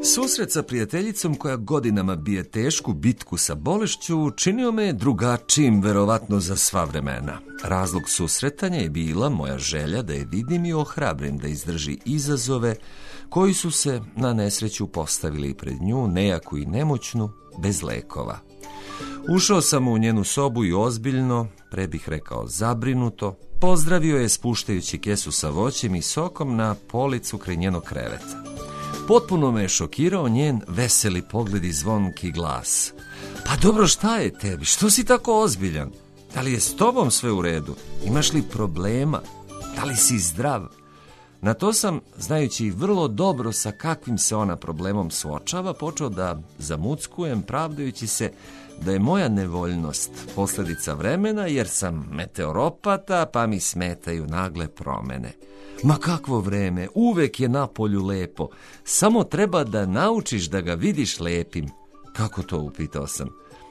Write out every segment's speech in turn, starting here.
Susret sa prijateljicom koja godinama bije tešku bitku sa bolešću činio me drugačijim, verovatno za sva vremena. Razlog susretanja je bila moja želja da je vidim i ohrabrim da izdrži izazove koji su se na nesreću postavili pred nju, nejaku i nemoćnu, bez lekova. Ušao sam u njenu sobu i ozbiljno, pre bih rekao zabrinuto, pozdravio je spuštajući kesu sa voćem i sokom na policu kraj njenog kreveta. Potpuno me je šokirao njen veseli pogled i zvonki glas. Pa dobro, šta je tebi? Što si tako ozbiljan? Da li je s tobom sve u redu? Imaš li problema? Da li si zdrav? Na to sam, znajući vrlo dobro sa kakvim se ona problemom suočava, počeo da zamuckujem, pravdajući se da je moja nevoljnost posljedica vremena, jer sam meteoropata, pa mi smetaju nagle promene. Ma kakvo vreme, uvek je na polju lepo, samo treba da naučiš da ga vidiš lepim. Kako to, upitao sam.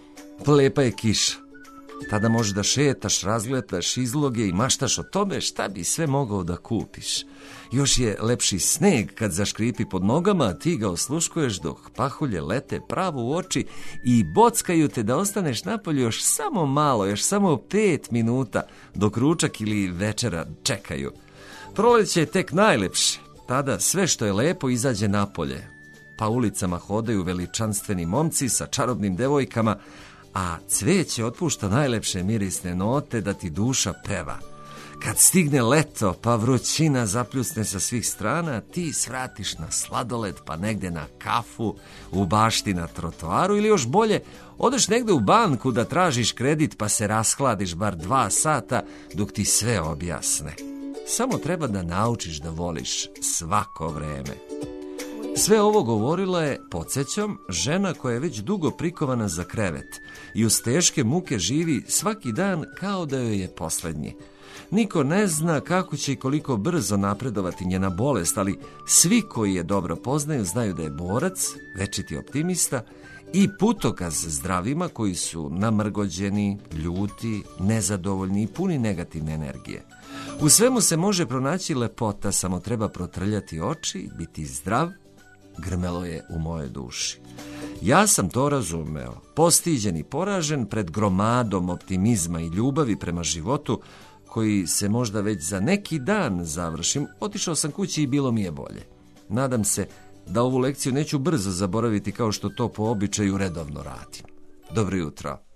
Lepa je kiša. Tada možeš da šetaš, razgledaš izloge i maštaš o tome šta bi sve mogao da kupiš. Još je lepši sneg kad zaškripi pod nogama, a ti ga osluškuješ dok pahulje lete pravo u oči i bockaju te da ostaneš napolju još samo malo, još samo 5 minuta dok ručak ili večera čekaju. Proleće je tek najlepše. Tada sve što je lepo izađe napolje. Pa ulicama hodaju veličanstveni momci sa čarobnim devojkama, a cveće otpušta najlepše mirisne note da ti duša peva. Kad stigne leto, pa vrućina zapljusne sa svih strana, ti svratiš na sladoled, pa negde na kafu, u bašti na trotoaru ili još bolje, odeš negde u banku da tražiš kredit pa se rashladiš bar 2 sata dok ti sve objasne. Samo treba da naučiš da voliš svako vreme. Sve ovo govorila je, podsjećam, žena koja je već dugo prikovana za krevet i uz teške muke živi svaki dan kao da joj je poslednji. Niko ne zna kako će i koliko brzo napredovati njena bolest, ali svi koji je dobro poznaju znaju da je borac, večiti optimista i putokaz zdravima koji su namrgođeni, ljuti, nezadovoljni i puni negativne energije. U svemu se može pronaći lepota, samo treba protrljati oči, biti zdrav, grmelo je u mojoj duši. Ja sam to razumeo, postiđen i poražen pred gromadom optimizma i ljubavi prema životu, koji se možda već za neki dan završim, otišao sam kući i bilo mi je bolje. Nadam se da ovu lekciju neću brzo zaboraviti kao što to po običaju redovno radim. Dobro jutro.